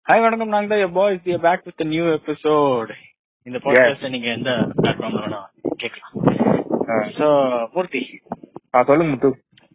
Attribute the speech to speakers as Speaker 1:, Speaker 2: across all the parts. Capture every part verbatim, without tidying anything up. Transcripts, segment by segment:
Speaker 1: Hi வணக்கம், நாங்க தான் boys we are back with new episode. இந்த பாட்காஸ்ட் நீங்க எந்த பிளாட்ஃபார்ம்ல வேணா கேட்கலாம். சோ மூர்த்தி,
Speaker 2: ஆ சொல்லுங்க முத்து.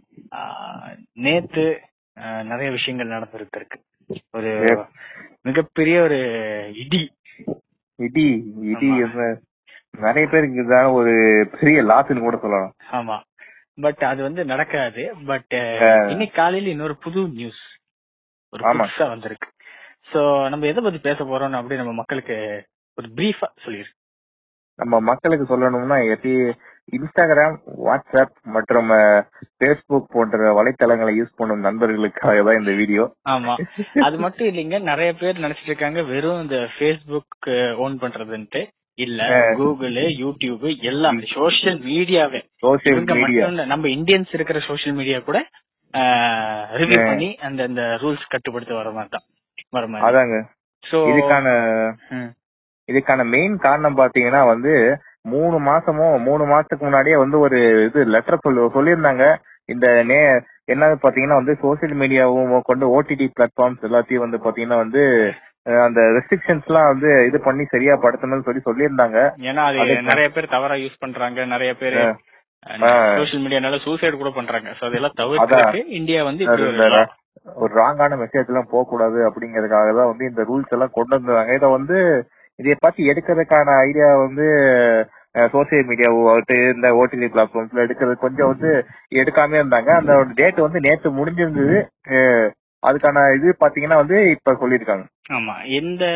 Speaker 1: நேத்து நிறைய விஷயங்கள் நடந்திருக்கு இருக்கு. ஒரு மிகப்பெரிய ஒரு இடி
Speaker 2: இடி இடி நிறைய பேருக்கு இதான ஒரு பெரிய லாஸ்ன்னு கூட சொல்லலாம்.
Speaker 1: ஆமா, பட் அது வந்து நடக்காது. பட் இன்னைக்கு காலையில இன்னொரு புது நியூஸ் ஒரு புதுசா வந்திருக்கு. சோ நம்ம எதை பத்தி பேச போறோம் அப்படி நம்ம மக்களுக்கு ஒரு பிரீஃபா சொல்லிருக்கு.
Speaker 2: நம்ம மக்களுக்கு சொல்லணும்னா இன்ஸ்டாகிராம், வாட்ஸ்அப் மற்றும் பேஸ்புக் போன்ற வலைத்தளங்களை யூஸ் பண்ணும் நண்பர்களுக்காக தான் இந்த வீடியோ.
Speaker 1: ஆமா, அது மட்டும் இல்லைங்க, நிறைய பேர் நினைச்சிட்டு இருக்காங்க வெறும் இந்த பேஸ்புக் ஓன் பண்றதுன்ட்டு. இல்ல, கூகுள், யூடியூப் எல்லாம் சோசியல் மீடியாவே நம்ம இந்தியன்ஸ் இருக்கிற சோசியல் மீடியா கூட ரிவ்யூ பண்ணி அந்த அந்த ரூல்ஸ் கட்டுப்படுத்த வர மாதிரி தான் வர மாதிரி.
Speaker 2: அதாங்க இதுக்கான இதுக்கான மெயின் காரணம் பாத்தீங்கன்னா வந்து மூணு மாசமோ மூணு மாசத்துக்கு முன்னாடியே வந்து ஒரு இது லெட்டர் சொல்லி சொல்லியிருந்தாங்க. இந்த நே என்னது பாத்தீங்கன்னா வந்து சோசியல் மீடியாவும் கொண்டு ஓடிடி பிளாட்ஃபார்ம்ஸ் எல்லாத்தையும் வந்து பாத்தீங்கன்னா வந்து அந்த ரெஸ்ட்ரிக்ஷன்ஸ் எல்லாம் வந்து இது பண்ணி சரியா படுத்தணும்னு சொல்லி சொல்லியிருந்தாங்க.
Speaker 1: ஏன்னா அது நிறைய பேர் தவறா யூஸ் பண்றாங்க, நிறைய பேர் சோசியல் மீடியானால சூசைட் கூட பண்றாங்க. சோ அதெல்லாம் தவிர்த்து இந்தியா வந்து
Speaker 2: ஒரு ராங்கான மெசேஜ் எல்லாம் போக கூடாது அப்படிங்கறதுக்காக தான் வந்து இந்த ரூல்ஸ் எல்லாம் கொண்டு வந்தாங்க. இதை வந்து இதை பத்தி எடுக்கிறதுக்கான ஐடியா வந்து சோசியல் மீடியா இந்த ஓடிடி பிளாட்ஃபார்ம்ஸ்ல எடுக்கிறது கொஞ்சம் வந்து எடுக்காம இருந்தாங்க. அந்த டேட் வந்து நேற்று முடிஞ்சிருந்தது. அதுக்கான இது பாத்தீங்கன்னா வந்து இப்ப சொல்லிருக்காங்க.
Speaker 1: ஆமா, எந்த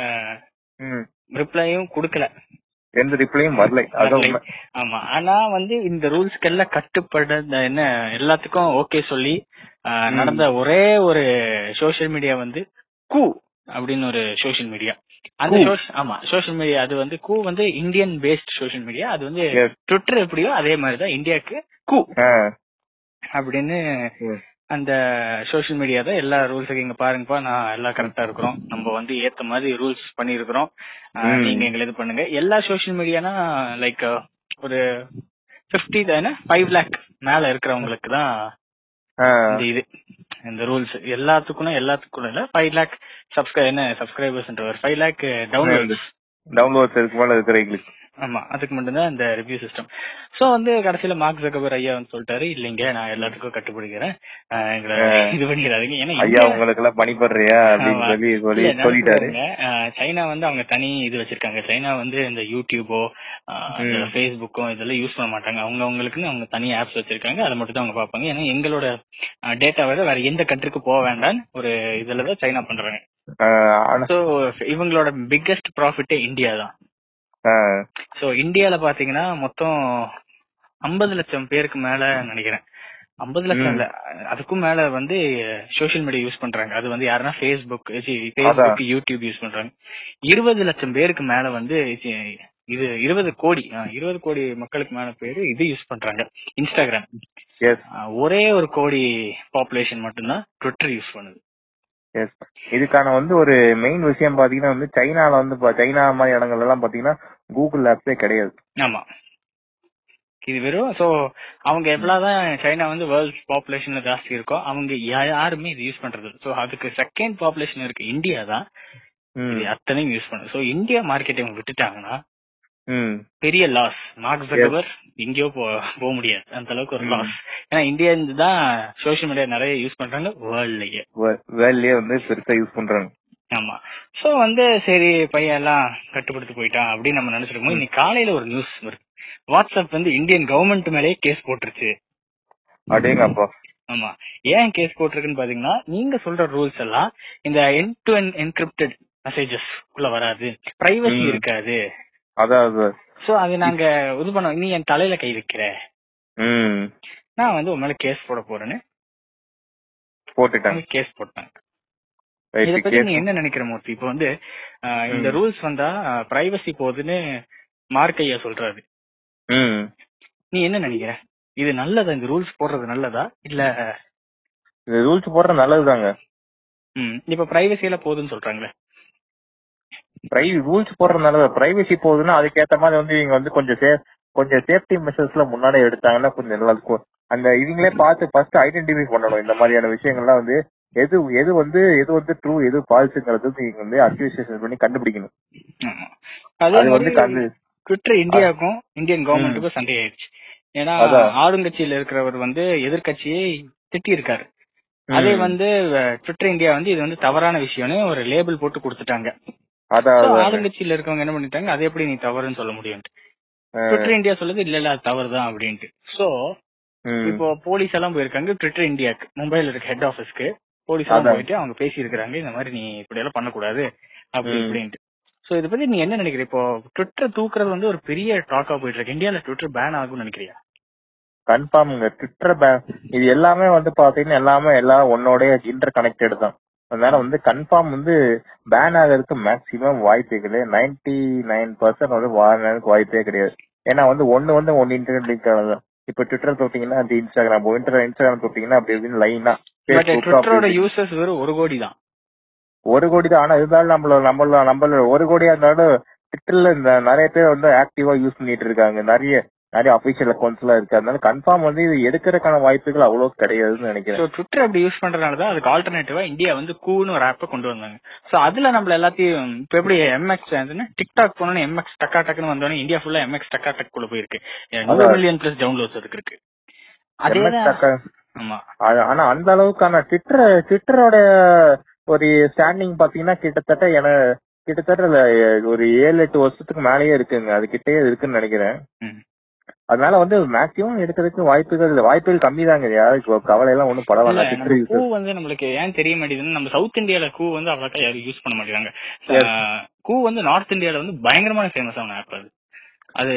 Speaker 1: ரிப்ளையும் கொடுக்கல,
Speaker 2: எந்த ரிப்ளையும் வரல.
Speaker 1: ஆமா, ஆனா வந்து இந்த ரூல்ஸ்க்கு எல்லாம் கட்டுப்பட என்ன எல்லாத்துக்கும் ஓகே சொல்லி நடந்த ஒரே ஒரு சோசியல் மீடியா வந்து கூ அப்படின்னு ஒரு சோசியல் மீடியா. அந்த ஆமா சோசியல் மீடியா அது வந்து கூ வந்து இந்தியன் பேஸ்ட் சோசியல் மீடியா. அது வந்து ட்விட்டர் எப்படியோ அதே மாதிரிதான் இந்தியாவுக்கு கூ அப்படின்னு அந்த சோசியல் மீடியா தான் எல்லா ரூல்ஸுக்கு இங்க பாருங்கப்பா, நான் எல்லாம் கரெக்டா இருக்கிறோம், நம்ம வந்து ஏத்த மாதிரி ரூல்ஸ் பண்ணிருக்கிறோம், நீங்க எங்களை இது பண்ணுங்க. எல்லா சோசியல் மீடியானா லைக் ஒரு பிப்டி தானே ஃபைவ் லேக் மேல இருக்கிறவங்களுக்கு தான் இந்த இது இந்த ரூல்ஸ். எல்லாத்துக்கும் எல்லாத்துக்கும் இல்ல, ஃபைவ் லேக் சப்ஸ்கிரை என்ன subscribers five lakh downloads
Speaker 2: downloads இருக்கு மேல இருக்கிறவங்களுக்கு.
Speaker 1: ஆமா, அதுக்கு மட்டும்தான் இந்த ரிவ்யூ சிஸ்டம். சோ வந்து கடைசியில மார்க் ஜக்கர்பர்க் ஐயா வந்து சொல்லிட்டாரு, இல்லைங்க நான் எல்லாத்துக்கும் கட்டுப்படுகிறேன், எங்களை இது பண்ணிடாதீங்க. ஏன்னா ஐயா உங்களுக்கு எல்லாம் பணிபடுறியா அப்படின்னு சொல்லி சொல்லி சொல்லிட்டாரு. சைனா வந்து அவங்க தனி இது வச்சிருக்காங்க. சைனா வந்து இந்த யூடியூபோ பேஸ்புக்கோ இதெல்லாம் யூஸ் பண்ண மாட்டாங்க. அவங்க அவங்களுக்குன்னு அவங்க தனி ஆப்ஸ் வச்சிருக்காங்க, அதை மட்டும் தான் அவங்க பார்ப்பாங்க. ஏன்னா எங்களோட டேட்டா விட வேற எந்த கண்ட்ரிக்கு போக வேண்டாம்னு ஒரு இதுலதான் சைனா பண்றாங்க. சோ இவங்களோட பிக்கெஸ்ட் ப்ராஃபிட்டே இந்தியா தான். சோ இந்தியால பாத்தீங்கன்னா மொத்தம் ஐம்பது லட்சம் பேருக்கு மேல நினைக்கிறேன், ஐம்பது லட்சம் இல்ல அதுக்கும் மேல வந்து சோசியல் மீடியா யூஸ் பண்றாங்க. அது வந்து யாருன்னா பேஸ்புக் பேஸ்புக் யூடியூப் யூஸ் பண்றாங்க. இருபது லட்சம் பேருக்கு மேல வந்து இது இருபது கோடி இருபது கோடி மக்களுக்கு மேல பேரு இது யூஸ் பண்றாங்க இன்ஸ்டாகிராம். ஒரே ஒரு கோடி பாப்புலேஷன் மட்டும்தான் ட்விட்டர் யூஸ் பண்ணுது.
Speaker 2: இதுக்கான வந்து ஒரு மெயின் விஷயம் பாத்தீங்கன்னா வந்து சைனால வந்து சைனா மாதிரி இடங்கள் எல்லாம் பாத்தீங்கன்னா கூகுள் ஆப்ஸே கிடையாது.
Speaker 1: ஆமா, இது வெறும் சோ அவங்க எவ்வளவுதான் சைனா வந்து வேர்ல்ட் பாப்புலேஷன்ல ஜாஸ்தி இருக்கோ அவங்க யாருமே இது யூஸ் பண்றது. சோ அதுக்கு செகண்ட் பாப்புலேஷன் இருக்கு இந்தியா தான், இது அத்தனையும் யூஸ் பண்ணுது. சோ இந்தியா மார்க்கெட்டை இவங்க விட்டுட்டாங்கன்னா பெரிய லாஸ். மார்க் ஜக்கர்பர்க் எங்கேயோ போக முடியாது, அந்த அளவுக்கு ஒரு லாஸ். ஏன்னா இந்தியா தான் சோசியல் மீடியா நிறைய யூஸ் பண்றாங்க வேர்ல்ட்லயே
Speaker 2: வேர்ல்ட்லயே வந்து பெருசா யூஸ் பண்றாங்க.
Speaker 1: ஆமா, சோ வந்து சரி பையன் எல்லாம் கட்டுப்படுத்தி போயிட்டான் அப்படின்னு நம்ம நினைச்சிருக்கோம். இன்னைக்கு காலையில ஒரு நியூஸ் வருது, வாட்ஸ்அப் வந்து இந்தியன் கவர்மெண்ட் மேலேயே கேஸ் போட்டுருச்சு.
Speaker 2: அடேங்கப்பா.
Speaker 1: ஆமா, ஏன் கேஸ் போட்டிருக்குன்னு பாத்தீங்கன்னா, நீங்க சொல்ற ரூல்ஸ் எல்லாம் இந்த end to end encrypted messages குள்ள வராது, பிரைவசி இருக்காது.
Speaker 2: அதாவது
Speaker 1: சோ அது நாங்க இது பண்ணோம், நீ என் தலையில கை வைக்கிற, நான் வந்து உன் மேல கேஸ் போட போறேன்னு போட்டுட்டாங்க, கேஸ் போட்டாங்க. இத பத்தி நீ என்ன நினைக்கிற மூர்த்தி? இப்ப வந்து இந்த ரூல்ஸ் வந்தா பிரைவசி போகுதுன்னு மார்க் ஐயா சொல்றாரு, நீ என்ன நினைக்கிற? இது நல்லதா, இந்த ரூல்ஸ் போடுறது நல்லதா இல்ல?
Speaker 2: ரூல்ஸ் போடுறது நல்லதுதாங்க.
Speaker 1: இப்ப பிரைவசி எல்லாம் போகுதுன்னு சொல்றாங்களே,
Speaker 2: ரூல்ஸ் போடுறது நல்லது. பிரைவசி போகுதுன்னா அதுக்கேற்ற மாதிரி வந்து இவங்க வந்து கொஞ்சம் கொஞ்சம் சேஃப்டி மெஷர்ஸ்ல முன்னாடி எடுத்தாங்கன்னா கொஞ்சம் நல்லா இருக்கும். அந்த இவங்களே பார்த்து ஃபர்ஸ்ட் ஐடென்டிஃபை பண்ணணும் இந்த மாதிரியான விஷயங்கள்லாம் வந்து எது எது வந்து எது வந்து ட்ரூ எது ஃபால்ஸ்ங்கிறது நீங்க வந்து அக்யூசியேஷன் பண்ணி கண்டுபிடிக்கணும்.
Speaker 1: அது வந்து ட்விட்டர் இந்தியாவுக்கும் இந்தியன் கவர்மெண்ட்டுக்கும் சண்டை ஆயிடுச்சு. ஏன்னா ஆளுங்கட்சியில இருக்கிறவர் வந்து எதிர்கட்சியை திட்டி இருக்காரு. அதே வந்து ட்விட்டர் இந்தியா வந்து இது வந்து தவறான விஷயம்னு ஒரு லேபிள் போட்டு கொடுத்துட்டாங்க. ஆளுங்கட்சியில இருக்கவங்க என்ன பண்ணிட்டாங்க, அது எப்படி நீ தவறுன்னு சொல்ல முடியும். ட்விட்டர் இந்தியா சொல்லுது இல்ல இல்ல அது தவறுதான் அப்படின்ட்டு. சோ இப்போ போலீஸ் எல்லாம் போயிருக்காங்க ட்விட்டர் இந்தியாக்கு, மும்பைல இருக்க ஹெட் ஆபீஸ்க்கு போலீஸ் எல்லாம் போயிட்டு அவங்க பேசி இருக்காங்க, இந்த மாதிரி நீ இப்படி எல்லாம் பண்ணக்கூடாது அப்படி இப்படின்ட்டு. சோ இதை பத்தி நீ என்ன நினைக்கிற? இப்போ ட்விட்டர் தூக்குறது வந்து ஒரு பெரிய டாக்கா போயிட்டு இருக்கு. இந்தியால ட்விட்டர் பேன் ஆகும்னு நினைக்கிறியா?
Speaker 2: கன்ஃபார்ம்ங்க. ட்விட்டர் பேன் இது எல்லாமே வந்து பாத்தீங்கன்னா எல்லாமே எல்லாம் ஒன்னோட இன்டர் கனெக்டட் தான். அதனால வந்து கன்ஃபார்ம் வந்து பேன் ஆகிறதுக்கு மேக்சிமம் வாய்ப்பே கிடையாது. நைன்டி நைன் பர்சன்ட் வந்து வாழறதுக்கு வாய்ப்பே கிடையாது. ஏன்னா வந்து ஒன்னு வந்து ஒன்னு இன்டர்நெட் லிங்க் ஆகுது. இப்ப ட்விட்டர் தொட்டீங்கன்னா அது இன்ஸ்டாகிராம், இன்ஸ்டாகிராம் தொட்டீங்கன்னா அப்படி இப்படின்னு லைனா
Speaker 1: ட்விட்டரோட யூசர்ஸ் வெறும் ஒரு கோடி தான்.
Speaker 2: ஒரு கோடி தான். ஆனா இருந்தாலும் நம்மள நம்மள நம்மள ஒரு கோடியா இருந்தாலும் ட்விட்டர்ல இந்த நிறைய பேர் வந்து ஆக்டிவா யூஸ் பண்ணிட்டு இருக்காங்க. நிறைய நிறைய அபிஷியல் அக்கௌண்ட்ஸ் எல்லாம் இருக்கு. அதனால கன்ஃபார்ம் வந்து இது எடுக்கிறதுக்கான வாய்ப்புகள் அவ்வளவு கிடையாதுன்னு நினைக்கிறேன்.
Speaker 1: ட்விட்டர் அப்படி யூஸ் பண்றதுனாலதான் அதுக்கு ஆல்டர்னேட்டிவா இந்தியா வந்து கூன்னு ஒரு ஆப்பை கொண்டு வந்தாங்க. சோ அதுல நம்மள எல்லாத்தையும் இப்ப எப்படி எம்எக்ஸ் டிக்டாக் போனோன்னு எம்எக்ஸ் டக்கா டக்குன்னு வந்தோடனே இந்தியா ஃபுல்லா எம்எக்ஸ் டக்கா டக் குள்ள போயிருக்கு. நூறு மில்லியன் பிளஸ் டவுன்லோட்ஸ் இருக்கு.
Speaker 2: ஆனா அந்த அளவுக்கான ட்விட்டர் ட்விட்டரோட ஒரு ஸ்டாண்டிங் பாத்தீங்கன்னா கிட்டத்தட்ட என கிட்டத்தட்ட ஒரு ஏழு எட்டு வருஷத்துக்கு மேலேயே இருக்குங்க. அது கிட்டே இருக்குன்னு நினைக்கிறேன். அதனால வந்து மேக்சிமம் எடுக்கிறதுக்கு வாய்ப்புகள் வாய்ப்புகள் கம்மி தாங்க. யாருக்கு கவலை எல்லாம் ஒண்ணும் பட வேண்டாம்.
Speaker 1: கூ வந்து நம்மளுக்கு ஏன் தெரிய மாட்டேங்குதுன்னு, நம்ம சவுத் இந்தியால கூ வந்து அவ்வளோக்கா யாரும் யூஸ் பண்ண மாட்டேங்கிறாங்க. கூ வந்து நார்த் இந்தியால வந்து பயங்கரமான ஃபேமஸ் ஆன ஆப் அது. அது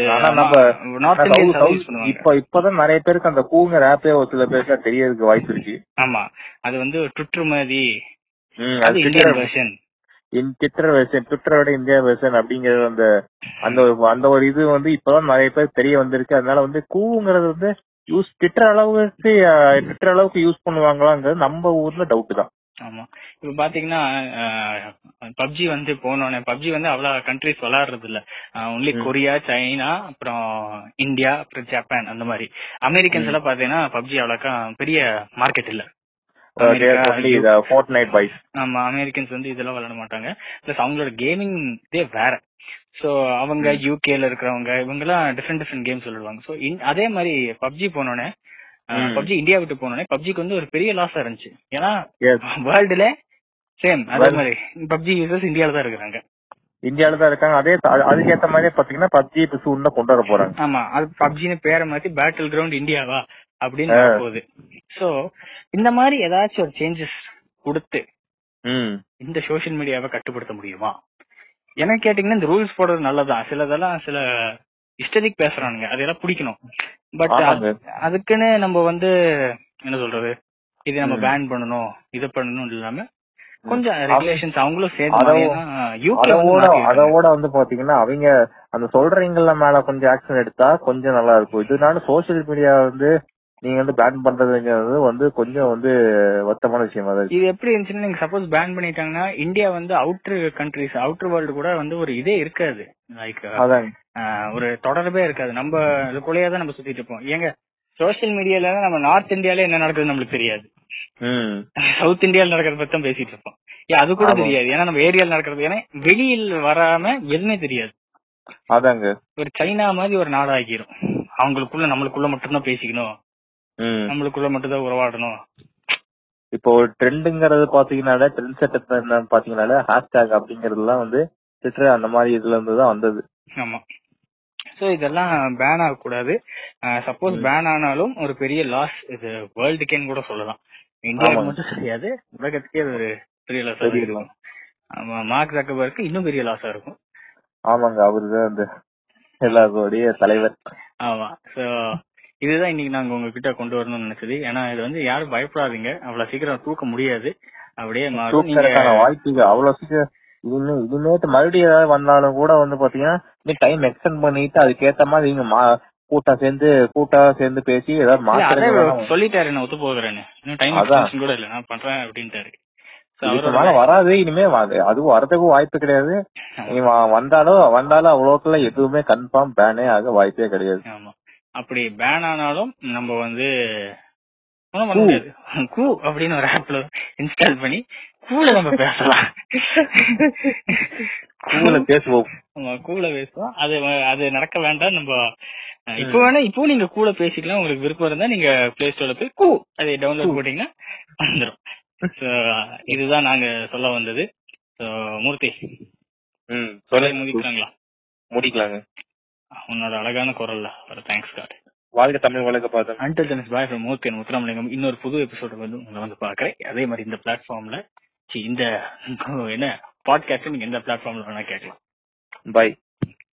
Speaker 2: இப்ப இப்பதான் நிறைய பேருக்கு அந்த கூங்கிற ஆப்பே ஒரு சில பேருக்கு தெரியறதுக்கு வாய்ப்பு இருக்கு.
Speaker 1: ஆமா, அது வந்து ட்விட்டர் மாதிரி
Speaker 2: ட்விட்டர் வெர்ஷன் ட்விட்டரோட இந்தியா வெர்ஷன் அப்படிங்கறது அந்த அந்த அந்த ஒரு இது வந்து இப்பதான் நிறைய பேர் தெரிய வந்திருக்கு. அதனால வந்து கூங்கிறது வந்து யூஸ் ட்விட்டர் அளவுக்கு ட்விட்டர் அளவுக்கு யூஸ் பண்ணுவாங்களாங்கிறது நம்ம ஊர்ல டவுட் தான்.
Speaker 1: ஆமா, இப்ப பாத்தீங்கன்னா பப்ஜி வந்து போனோடனே பப்ஜி வந்து அவ்வளவு கண்ட்ரிஸ் விளையாடுறது இல்ல. ஒன்லி கொரியா, சைனா, அப்புறம் இந்தியா, அப்புறம் ஜப்பான், அந்த மாதிரி. அமெரிக்கன்ஸ் எல்லாம் பாத்தீங்கன்னா பப்ஜி அவ்வளோக்கா பெரிய மார்க்கெட் இல்ல. ஆமா, அமெரிக்கன்ஸ் வந்து இதெல்லாம் விளையாட மாட்டாங்க. பிளஸ் அவங்களோட கேமிங் இதே வேற. சோ அவங்க யூகேல இருக்கிறவங்க இவங்க எல்லாம் டிஃப்ரெண்ட் டிஃப்ரெண்ட் கேம்ஸ் விளையாடுவாங்க. சோ அதே மாதிரி பப்ஜி போனோடனே பப்ஜி இந்தியா விட்டு போனோடனே பப்ஜிக்கு வந்து ஒரு பெரிய லாஸா இருந்துச்சு. ஏன்னா வேர்ல்டுல சேம் அதே மாதிரி பப்ஜி யூசர்ஸ் இந்தியால தான் இருக்காங்க.
Speaker 2: இந்தியால தான் இருக்காங்க. அதே அதுக்கேற்ற மாதிரி பாத்தீங்கன்னா பப்ஜி சூன் தான் கொண்டு வர போறாங்க.
Speaker 1: ஆமா, அது பப்ஜின்னு பேரை மாத்தி பேட்டில் கிரவுண்ட் இந்தியாவா அப்படின்னு போகுது. சோ இந்த மாதிரி ஏதாச்சும் ஒரு சேஞ்சஸ் கொடுத்து இந்த சோசியல் மீடியாவை கட்டுப்படுத்த முடியுமா? எனக்கு கேட்டீங்கன்னா இந்த ரூல்ஸ் போடுறது நல்லதான். சிலதெல்லாம் சில ஹிஸ்டரிக் பேசுறானுங்க, அதெல்லாம் பிடிக்கணும். பட் அதுக்குன்னு நம்ம வந்து என்ன சொல்றது, இது நம்ம பேன் பண்ணணும் இது பண்ணணும் இல்லாம கொஞ்சம் ரெகுலேஷன்ஸ் அவங்களும் சேர்த்து
Speaker 2: அதோட வந்து பாத்தீங்கன்னா அவங்க அந்த சொல்றீங்கள மேல கொஞ்சம் ஆக்ஷன் எடுத்தா கொஞ்சம் நல்லா இருக்கும். இதனால சோசியல் மீடியா வந்து நீங்க வந்து பேன் பண்றதுங்கிறது வந்து கொஞ்சம் வந்து வருத்தமான விஷயம்.
Speaker 1: இது எப்படி இருந்துச்சுன்னா, நீங்க சப்போஸ் பேன் பண்ணிட்டாங்கன்னா இந்தியா வந்து அவுட்டர் கண்ட்ரிஸ் அவுட்டர் வேர்ல்டு கூட வந்து ஒரு இதே இருக்காது. லைக் ஒரு தொடர்பே இருக்காது. நம்ம இதுக்குள்ளேயே தான் நம்ம சுத்திட்டு இருப்போம். ஏங்க சோசியல் மீடியால நம்ம நார்த் இந்தியால என்ன நடக்குதுன்னு நம்மளுக்கு தெரியாது. சவுத் இந்தியால நடக்கிறத பத்தி தான் பேசிட்டு இருப்போம். ஏன் அது கூட தெரியாது. ஏன்னா நம்ம ஏரியால நடக்கிறது, ஏன்னா வெளியில் வராம எதுவுமே தெரியாது.
Speaker 2: அதாங்க
Speaker 1: ஒரு சைனா மாதிரி ஒரு நாடு ஆகிரும். அவங்களுக்குள்ள நம்மளுக்குள்ள மட்டும்தான் பேசிக்கணும், நம்மளுக்குள்ள மட்டும் தான் உறவாடணும்.
Speaker 2: இப்போ ஒரு ட்ரெண்டுங்கிறது பாத்தீங்கன்னா ட்ரெண்ட் செட்டப் என்னன்னு பாத்தீங்கன்னா ஹேஷ்டாக் அப்படிங்கறதுலாம் வந்து ட்விட்டர் அந்த மாதிரி இதுல இருந்து தான் வந்தது.
Speaker 1: ஆமா, சோ இதெல்லாம் பேன் ஆகக்கூடாது. சப்போஸ் பேன் ஆனாலும் ஒரு பெரிய லாஸ் இது வேர்ல்டுக்கேன்னு கூட சொல்லலாம். இந்தியாவுக்கு மட்டும் கிடையாது, உலகத்துக்கே ஒரு பெரிய லாஸா இருக்கும். ஆமா, மார்க் ஜக்கர்பர்க்கு இன்னும் பெரிய லாஸா இருக்கும்.
Speaker 2: ஆமாங்க, அவருதான் அந்த எல்லாருடைய தலைவர்.
Speaker 1: ஆமா, சோ இதுதான் இன்னைக்கு நாங்க உங்ககிட்ட கொண்டு வரணும்னு நினைச்சது. ஏன்னா இது வந்து யாரும் பயப்படாதீங்க, அவ்வளவு சீக்கிரம் தூக்க முடியாது. அப்படியே
Speaker 2: வாய்ப்பு அவ்வளவு சீக்கிரம் இதுமேட்டு மறுபடியும் ஏதாவது வந்தாலும் கூட வந்து பாத்தீங்கன்னா இன்னும் டைம் எக்ஸ்டெண்ட் பண்ணிட்டு அதுக்கேற்ற மாதிரி நீங்க கூட்டா சேர்ந்து கூட்டா சேர்ந்து பேசி ஏதாவது
Speaker 1: மாற்றம் சொல்லிட்டாரு. நான் ஒத்து போகிறேன்னு இன்னும் டைம் எக்ஸ்டென்ஷன் கூட இல்ல, நான் பண்றேன் அப்படின்ட்டாரு.
Speaker 2: வராது இனிமே, அதுவும் வரதுக்கும் வாய்ப்பு கிடையாது. வந்தாலும் வந்தாலும் அவ்வளோக்குள்ள எதுவுமே கன்ஃபார்ம் பேனே ஆக வாய்ப்பே கிடையாது.
Speaker 1: ஆமா, அப்படி பேன் ஆனாலும் நம்ம வந்து ஒன்றும் பண்ண முடியாது. கூ அப்படின்னு ஒரு ஆப்ல இன்ஸ்டால் பண்ணி கூல நம்ம பேசலாம்.
Speaker 2: கூல பேசுவோம்.
Speaker 1: ஆமா, கூல பேசுவோம். அது அது நடக்க வேண்டாம். நம்ம இப்போ வேணா இப்போ நீங்க கூட பேசிக்கலாம். உங்களுக்கு விருப்பம் இருந்தா நீங்க பிளே ஸ்டோர்ல போய் கூ அதை டவுன்லோட் போட்டீங்கன்னா வந்துடும். இதுதான் நாங்க சொல்ல வந்தது. மூர்த்தி, ம் சொல்ல முடிக்கிறாங்களா? முடிக்கலாங்க. உன்னோட அழகான குரல்ல ஒரு தேங்க்ஸ் கார்டு. வாழ்க தமிழ், வழக்க பார்த்தேன். Until then bye from Murthy and Muthuramalingam. இன்னொரு புது எபிசோட வந்து உங்களை வந்து பாக்குறேன். அதே மாதிரி இந்த பிளாட்ஃபார்ம்ல இந்த என்ன பாட்காஸ்ட் நீங்க எந்த பிளாட்ஃபார்ம்ல வேணா கேட்கலாம். பாய்.